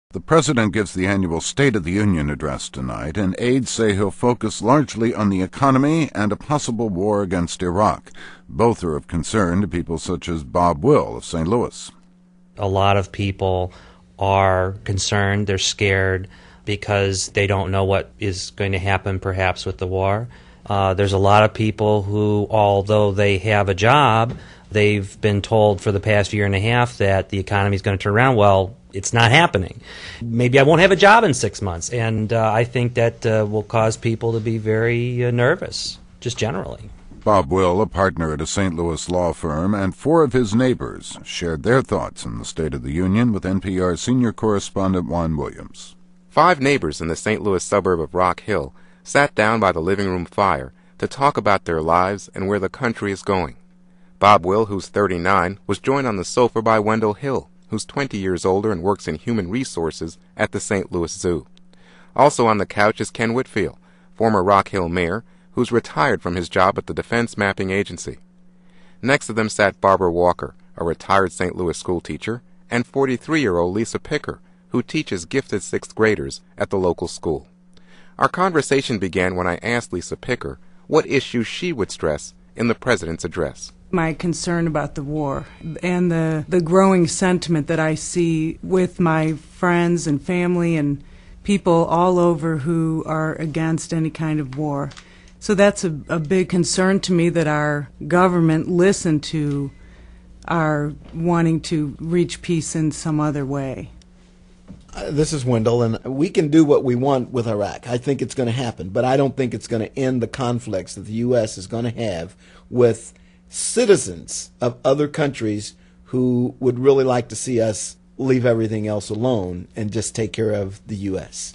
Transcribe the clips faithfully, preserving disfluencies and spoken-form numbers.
The president gives the annual State of the Union address tonight, and aides say he'll focus largely on the economy and a possible war against Iraq. Both are of concern to people such as Bob Will of Saint Louis. A lot of people are concerned, they're scared, because they don't know what is going to happen perhaps with the war. Uh, there's a lot of people who, although they have a job, they've been told for the past year and a half that the economy is going to turn around. Well, it's not happening. Maybe I won't have a job in six months. And uh, I think that uh, will cause people to be very uh, nervous, just generally. Bob Will, a partner at a Saint Louis law firm, and four of his neighbors shared their thoughts on the State of the Union with N P R senior correspondent Juan Williams. Five neighbors in the Saint Louis suburb of Rock Hill sat down by the living room fire to talk about their lives and where the country is going. Bob Will, who's thirty-nine, was joined on the sofa by Wendell Hill, who's twenty years older and works in human resources at the Saint Louis Zoo. Also on the couch is Ken Whitfield, former Rock Hill mayor, who's retired from his job at the Defense Mapping Agency. Next to them sat Barbara Walker, a retired Saint Louis schoolteacher, and forty-three-year-old Lisa Picker, who teaches gifted sixth graders at the local school. Our conversation began when I asked Lisa Picker what issues she would stress in the president's address. My concern about the war and the, the growing sentiment that I see with my friends and family and people all over who are against any kind of war. So that's a, a big concern to me, that our government listen to our wanting to reach peace in some other way. Uh, this is Wendell, and we can do what we want with Iraq. I think it's going to happen, but I don't think it's going to end the conflicts that the U S is going to have with citizens of other countries who would really like to see us leave everything else alone and just take care of the U S.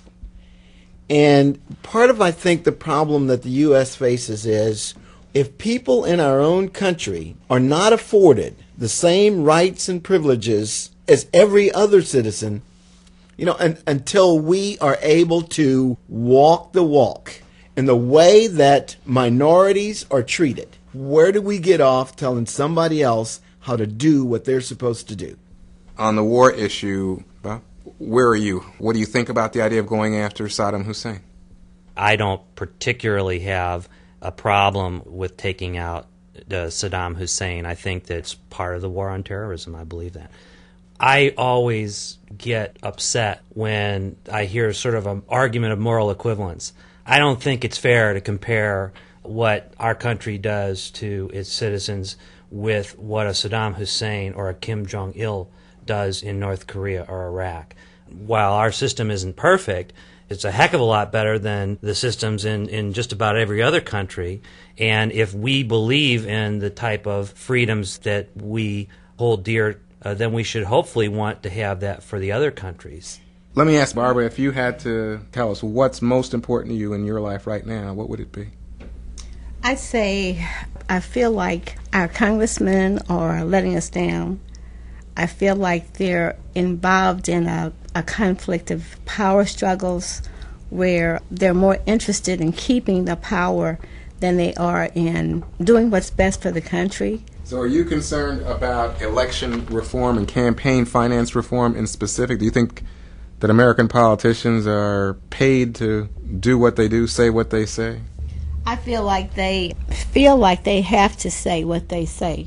And part of, I think, the problem that the U S faces is if people in our own country are not afforded the same rights and privileges as every other citizen, you know, and, until we are able to walk the walk in the way that minorities are treated, where do we get off telling somebody else how to do what they're supposed to do? On the war issue, Bob, where are you? What do you think about the idea of going after Saddam Hussein? I don't particularly have a problem with taking out uh, Saddam Hussein. I think that's part of the war on terrorism. I believe that. I always get upset when I hear sort of an argument of moral equivalence. I don't think it's fair to compare what our country does to its citizens with what a Saddam Hussein or a Kim Jong-il does in North Korea or Iraq. While our system isn't perfect, it's a heck of a lot better than the systems in, in just about every other country. And if we believe in the type of freedoms that we hold dear, uh, then we should hopefully want to have that for the other countries. Let me ask Barbara, if you had to tell us what's most important to you in your life right now, what would it be? I'd say I feel like our congressmen are letting us down. I feel like they're involved in a, a conflict of power struggles where they're more interested in keeping the power than they are in doing what's best for the country. So are you concerned about election reform and campaign finance reform in specific? Do you think that American politicians are paid to do what they do, say what they say? I feel like they feel like they have to say what they say.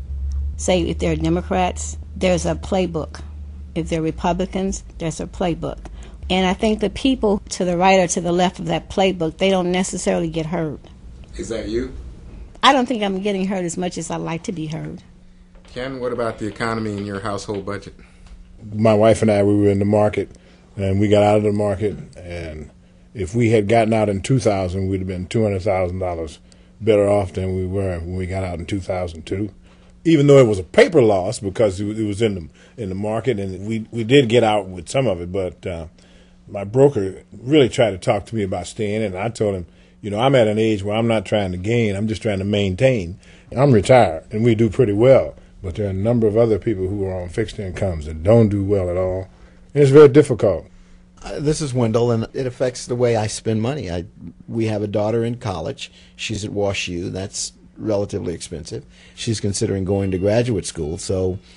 Say if they're Democrats, there's a playbook. If they're Republicans, there's a playbook. And I think the people to the right or to the left of that playbook, they don't necessarily get heard. Is that you? I don't think I'm getting heard as much as I'd like to be heard. Ken, what about the economy and your household budget? My wife and I, we were in the market, and we got out of the market, and if we had gotten out in two thousand, we'd have been two hundred thousand dollars better off than we were when we got out in two thousand two. Even though it was a paper loss because it was in the in the market, and we, we did get out with some of it, but uh, my broker really tried to talk to me about staying in, and I told him, you know, I'm at an age where I'm not trying to gain, I'm just trying to maintain. I'm retired, and we do pretty well, but there are a number of other people who are on fixed incomes that don't do well at all, and it's very difficult. Uh, this is Wendell, and it affects the way I spend money. I we have a daughter in college. She's at WashU. That's relatively expensive. She's considering going to graduate school, so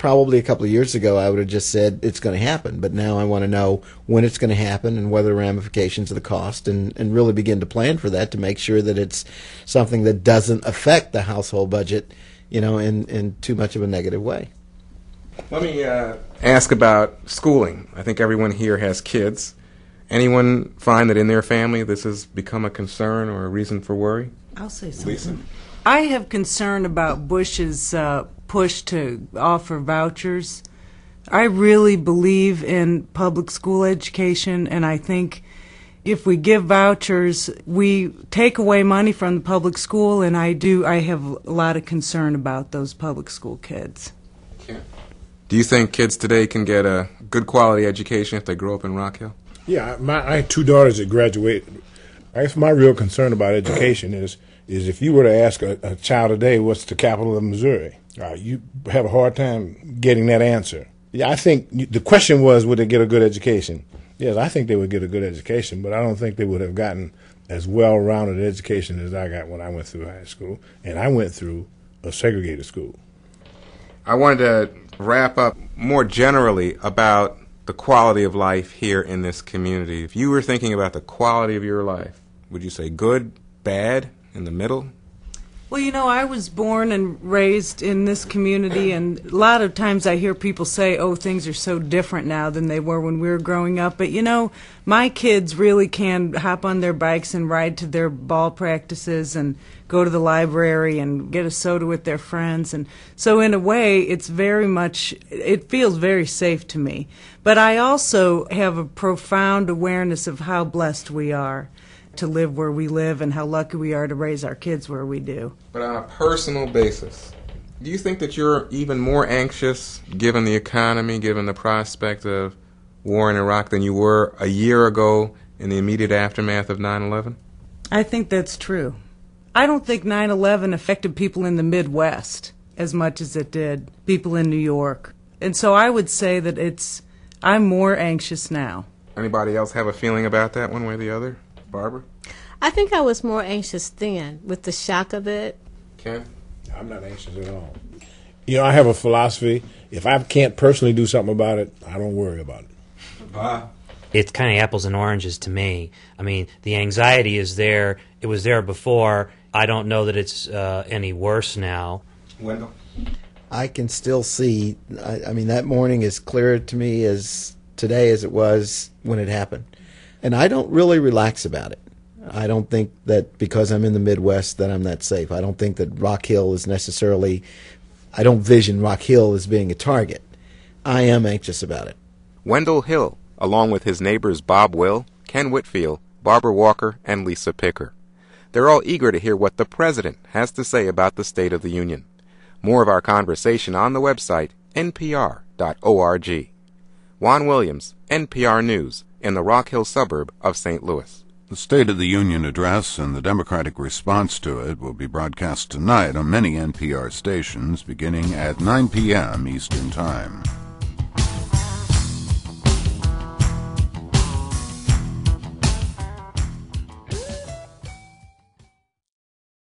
probably a couple of years ago, I would have just said it's going to happen. But now I want to know when it's going to happen and what are the ramifications of the cost, and, and really begin to plan for that to make sure that it's something that doesn't affect the household budget, you know, in, in too much of a negative way. Let me uh, ask about schooling. I think everyone here has kids. Anyone find that in their family this has become a concern or a reason for worry? I'll say something. Lisa? I have concern about Bush's uh, push to offer vouchers. I really believe in public school education, and I think if we give vouchers, we take away money from the public school, and I do. I have a lot of concern about those public school kids. Do you think kids today can get a good quality education if they grow up in Rock Hill? Yeah, my, I have two daughters that graduated. I guess my real concern about education is is if you were to ask a, a child today what's the capital of Missouri, uh, you have a hard time getting that answer. Yeah, I think the question was, would they get a good education? Yes, I think they would get a good education, but I don't think they would have gotten as well-rounded education as I got when I went through high school, and I went through a segregated school. I wanted to wrap up more generally about the quality of life here in this community. If you were thinking about the quality of your life, would you say good, bad, in the middle? Well, you know, I was born and raised in this community, and a lot of times I hear people say, oh, things are so different now than they were when we were growing up. But, you know, my kids really can hop on their bikes and ride to their ball practices and go to the library and get a soda with their friends. And so in a way, it's very much, it feels very safe to me. But I also have a profound awareness of how blessed we are to live where we live and how lucky we are to raise our kids where we do. But on a personal basis, do you think that you're even more anxious, given the economy, given the prospect of war in Iraq, than you were a year ago in the immediate aftermath of nine eleven? I think that's true. I don't think nine eleven affected people in the Midwest as much as it did people in New York. And so I would say that it's, I'm more anxious now. Anybody else have a feeling about that one way or the other? Barbara? I think I was more anxious then with the shock of it. Ken? I'm not anxious at all. You know, I have a philosophy. If I can't personally do something about it, I don't worry about it. Bye. It's kind of apples and oranges to me. I mean, the anxiety is there. It was there before. I don't know that it's uh, any worse now. Wendell? I can still see, I, I mean, that morning is clear to me as today as it was when it happened. And I don't really relax about it. I don't think that because I'm in the Midwest that I'm that safe. I don't think that Rock Hill is necessarily, I don't vision Rock Hill as being a target. I am anxious about it. Wendell Hill, along with his neighbors Bob Will, Ken Whitfield, Barbara Walker, and Lisa Picker. They're all eager to hear what the President has to say about the State of the Union. More of our conversation on the website N P R dot org. Juan Williams, N P R News, in the Rock Hill suburb of Saint Louis. The State of the Union address and the Democratic response to it will be broadcast tonight on many N P R stations beginning at nine p.m. Eastern Time.